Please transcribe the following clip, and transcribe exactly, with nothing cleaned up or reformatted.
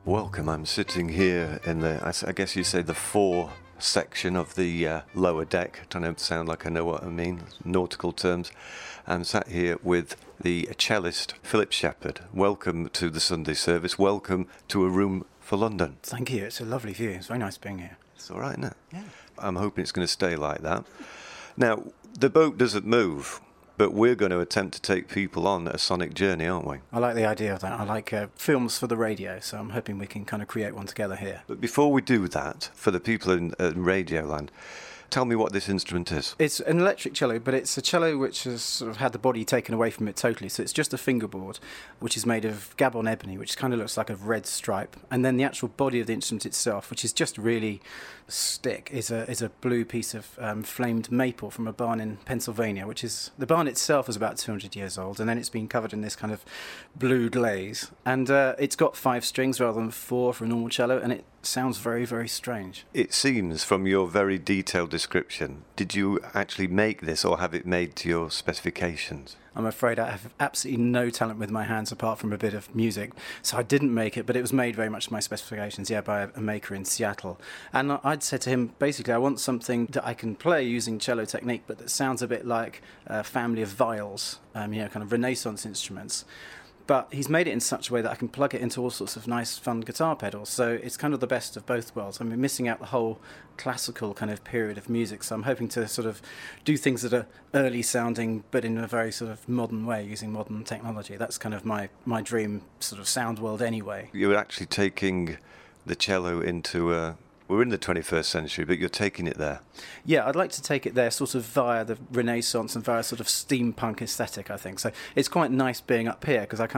Welcome. I'm sitting here in the, I s- I guess you say the fore section of the uh, lower deck. Trying to sound like I know what I mean, nautical terms. I'm sat here with the cellist Philip Shepherd. Welcome to the Sunday service. Welcome to A Room for London. Thank you. It's a lovely view. It's very nice being here. It's all right, isn't it? Yeah. I'm hoping it's going to stay like that. Now, the boat doesn't move, but we're going to attempt to take people on a sonic journey, aren't we? I like the idea of that. I like uh, films for the radio, so I'm hoping we can kind of create one together here. But before we do that, for the people in, uh, in Radioland, tell me what this instrument is. It's an electric cello, but it's a cello which has sort of had the body taken away from it totally. So it's just a fingerboard, which is made of Gabon ebony, which kind of looks like a red stripe. And then the actual body of the instrument itself, which is just really a stick, is a is a blue piece of um, flamed maple from a barn in Pennsylvania, which is, the barn itself is about two hundred years old, and then it's been covered in this kind of blue glaze. And uh, it's got five strings rather than four for a normal cello, and it sounds very, very strange. It seems from your very detailed description, did you actually make this or have it made to your specifications? I'm afraid I have absolutely no talent with my hands apart from a bit of music, so I didn't make it, but it was made very much to my specifications, yeah, by a, a maker in Seattle. And I'd said to him, basically, I want something that I can play using cello technique, but that sounds a bit like a family of viols, um, you know, kind of Renaissance instruments. But he's made it in such a way that I can plug it into all sorts of nice, fun guitar pedals. So it's kind of the best of both worlds. I mean, missing out the whole classical kind of period of music. So I'm hoping to sort of do things that are early sounding, but in a very sort of modern way, using modern technology. That's kind of my, my dream sort of sound world anyway. You're actually taking the cello into a... We're in the twenty-first century, but you're taking it there. Yeah, I'd like to take it there sort of via the Renaissance and via sort of steampunk aesthetic, I think. So it's quite nice being up here because I kind